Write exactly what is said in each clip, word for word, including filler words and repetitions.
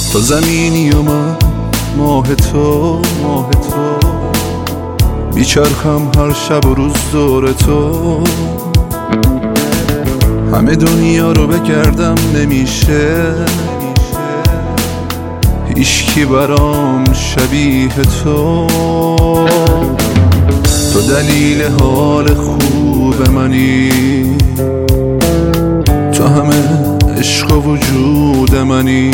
تو زمینی و من ماه تو ماه تو میچرخم هر شب و روز دور تو. همه دنیا رو بگردم نمیشه، هیچکی برام شبیه تو. تو دلیل حال خوب منی، تو همه عشق و وجود منی.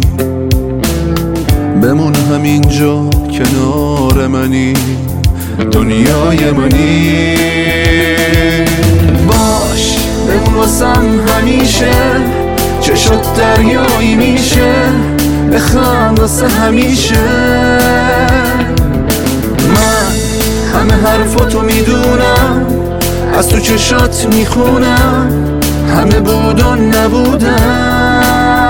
بمون همینجا کنار منی، دنیای منی. باش بمون واسم همیشه، چشات دریایی میشه. بخند واسه همیشه، من همه حرفاتو میدونم، از تو چشات میخونم، همه بود و نبودم.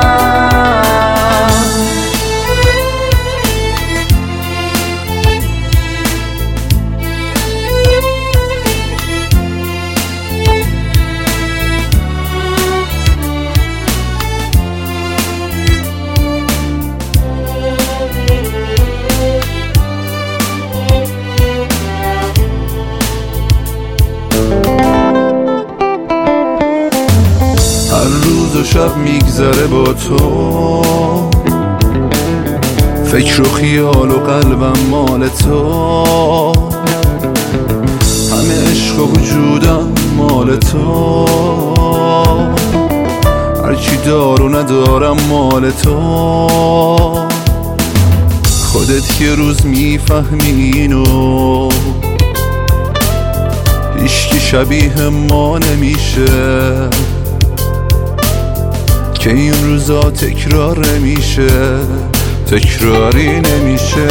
هر روز و شب میگذره با تو، فکر و خیال و قلبم مال تو. همه عشق و وجودم مال تو، هرچی دار و ندارم مال تو. خودت یه روز میفهمی اینو، هیچکی شبیه ما نمیشه، که این روزا تکرار نمیشه، تکراری نمیشه.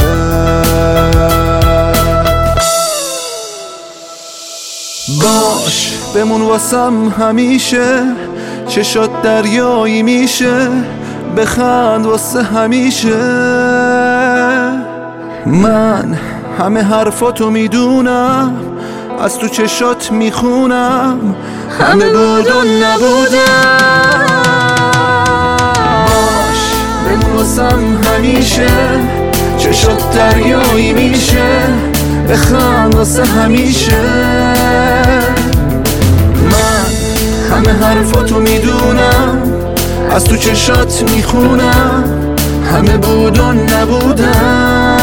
باش بمون واسم همیشه، چشات دریایی میشه. بخند واسه همیشه، من همه حرفاتو میدونم، از تو چشات میخونم، همه بود و نبودم. واسم همیشه، چشات دریایی میشه. بخند واسه همیشه، من همه حرفاتو میدونم، از تو چشات میخونم، همه بود و نبودم.